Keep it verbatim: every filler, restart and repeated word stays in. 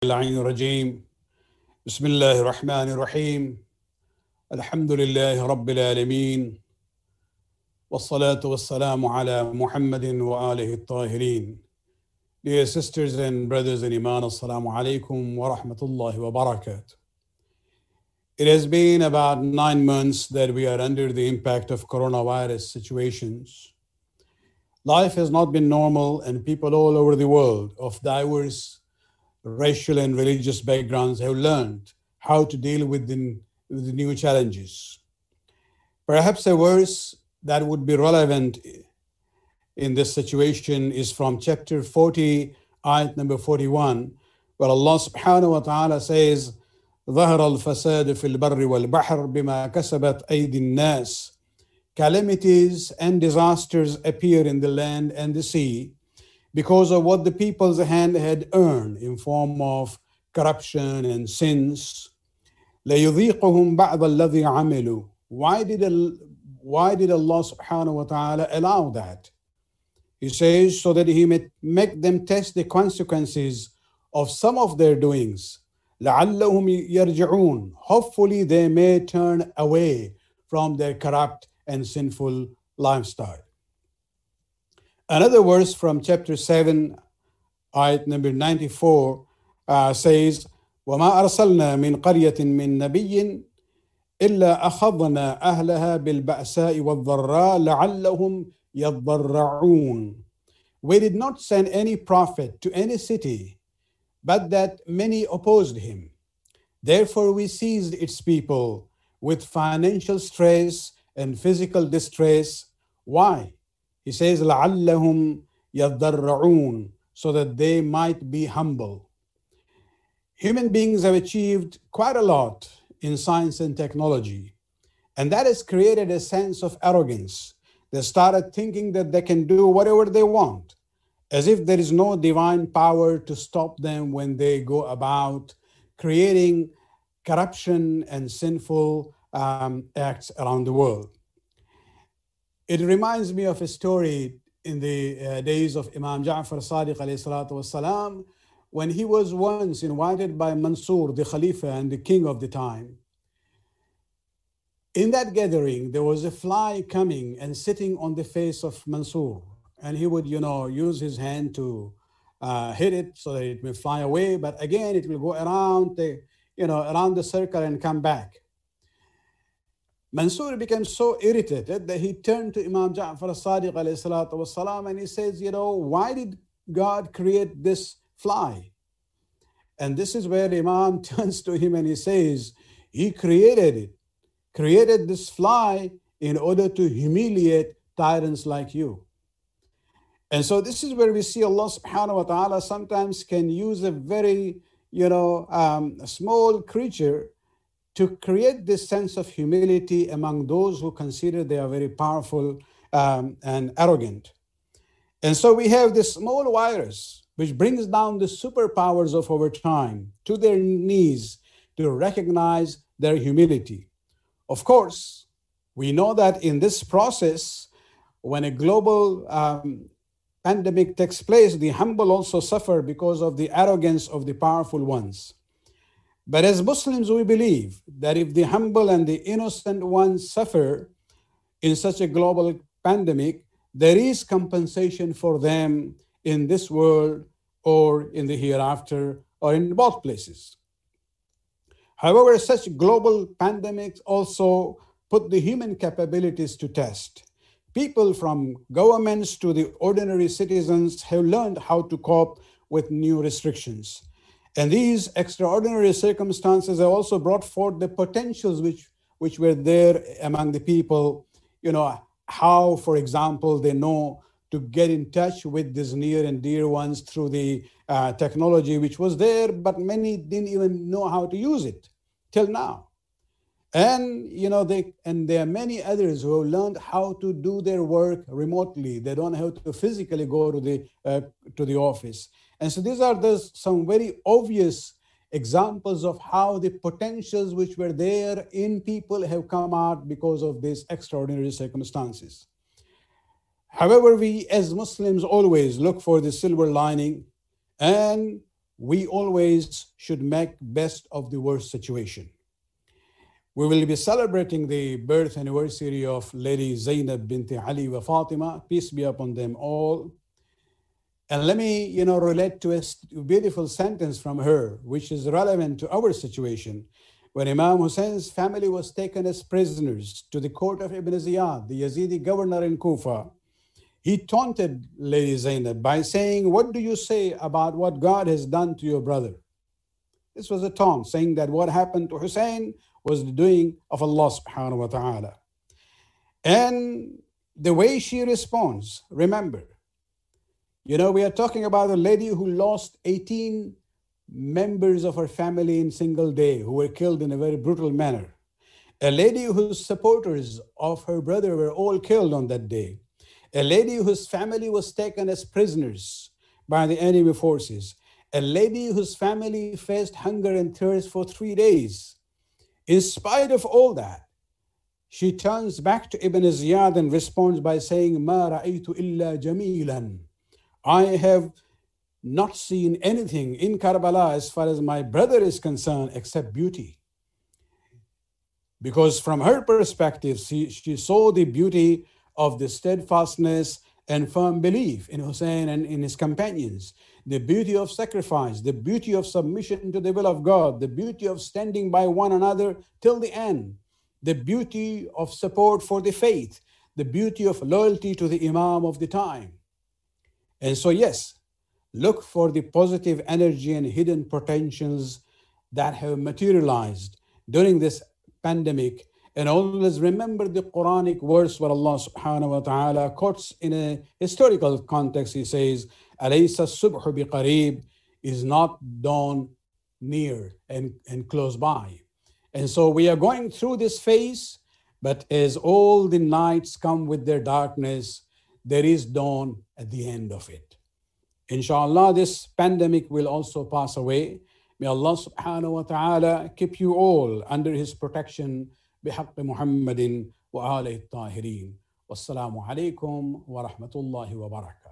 اللعين الرجيم بسم الله الرحمن الرحيم الحمد لله رب العالمين والصلاة والسلام على محمد وآله الطاهرين. Dear sisters and brothers in Iman, Assalamu alaikum wa rahmatullahi wa barakatuh. It has been about nine months that we are under the impact of coronavirus situations. Life has not been normal, and people all over the world of diverse racial and religious backgrounds have learned how to deal with the, with the new challenges. Perhaps a verse that would be relevant in this situation is from chapter forty, ayat number forty-one, where Allah subhanahu wa ta'ala says, ظهر الفساد في البر والبحر بما كسبت أيدي الناس. Calamities and disasters appear in the land and the sea because of what the people's hand had earned in form of corruption and sins. لَيُذِيقُهُمْ بَعْضَ الَّذِي عَمِلُوا. Why did, why did Allah subhanahu wa ta'ala allow that? He says, so that He may make them test the consequences of some of their doings. لَعَلَّهُمْ يَرْجِعُونَ. Hopefully they may turn away from their corrupt and sinful lifestyle. Another verse from chapter seven, ayat number ninety-four, uh, says, وَمَا أَرْسَلْنَا مِنْ قَرْيَةٍ مِنْ نَبِيٍّ إِلَّا أَخَذْنَا أَهْلَهَا بِالْبَأْسَاءِ وَالضَّرَّاءِ لَعَلَّهُمْ يَضَّرَّعُونَ. We did not send any prophet to any city, but that many opposed him. Therefore we seized its people with financial stress and physical distress. Why? He says, لَعَلَّهُمْ يَضَّرَّعُونَ, so that they might be humble. Human beings have achieved quite a lot in science and technology, and that has created a sense of arrogance. They started thinking that they can do whatever they want, as if there is no divine power to stop them when they go about creating corruption and sinful um, acts around the world. It reminds me of a story in the uh, days of Imam Ja'far Sadiq alayhi salatu wasalam, when he was once invited by Mansur, the Khalifa and the king of the time. In that gathering, there was a fly coming and sitting on the face of Mansur, and he would, you know, use his hand to uh, hit it so that it may fly away, but again, it will go around the, you know, around the circle and come back. Mansur became so irritated that he turned to Imam Ja'far as-Sadiq alayhi salatu wasalam and he says, you know, why did God create this fly? And this is where Imam turns to him and he says, He created it, created this fly in order to humiliate tyrants like you. And so this is where we see Allah subhanahu wa ta'ala sometimes can use a very, you know, um, a small creature to create this sense of humility among those who consider they are very powerful um, and arrogant. And so we have this small virus which brings down the superpowers of our time to their knees to recognize their humility. Of course, we know that in this process, when a global um, pandemic takes place, the humble also suffer because of the arrogance of the powerful ones. But as Muslims, we believe that if the humble and the innocent ones suffer in such a global pandemic, there is compensation for them in this world or in the hereafter or in both places. However, such global pandemics also put the human capabilities to test. People from governments to the ordinary citizens have learned how to cope with new restrictions. And these extraordinary circumstances have also brought forth the potentials which, which were there among the people. You know, how, for example, they know to get in touch with these near and dear ones through the uh, technology which was there, but many didn't even know how to use it till now. And, you know, they and there are many others who have learned how to do their work remotely. They don't have to physically go to the uh, to the office. And so these are the, some very obvious examples of how the potentials which were there in people have come out because of these extraordinary circumstances. However, we as Muslims always look for the silver lining, and we always should make best of the worst situation. We will be celebrating the birth anniversary of Lady Zainab bint Ali wa Fatima, peace be upon them all. And let me, you know, relate to a beautiful sentence from her, which is relevant to our situation. When Imam Hussein's family was taken as prisoners to the court of Ibn Ziyad, the Yazidi governor in Kufa, he taunted Lady Zainab by saying, "What do you say about what God has done to your brother?" This was a taunt, saying that what happened to Hussein was the doing of Allah subhanahu wa ta'ala. And the way she responds, remember, you know, we are talking about a lady who lost eighteen members of her family in a single day, who were killed in a very brutal manner. A lady whose supporters of her brother were all killed on that day. A lady whose family was taken as prisoners by the enemy forces. A lady whose family faced hunger and thirst for three days. In spite of all that, she turns back to Ibn Ziyad and responds by saying, "Ma ra'aytu illa jamilan." I have not seen anything in Karbala as far as my brother is concerned except beauty. Because from her perspective, she, she saw the beauty of the steadfastness and firm belief in Hussein and in his companions, the beauty of sacrifice, the beauty of submission to the will of God, the beauty of standing by one another till the end, the beauty of support for the faith, the beauty of loyalty to the Imam of the time. And so, yes, look for the positive energy and hidden potentials that have materialized during this pandemic. And always remember the Quranic verse where Allah subhanahu wa ta'ala quotes in a historical context. He says, "Alaysa subhu biqareeb," is not dawn near and, and close by. And so we are going through this phase, but as all the nights come with their darkness, there is dawn at the end of it. Inshallah, this pandemic will also pass away. May Allah subhanahu wa ta'ala keep you all under his protection. بحق محمد وآله الطاهرين والسلام عليكم ورحمة الله وبركاته.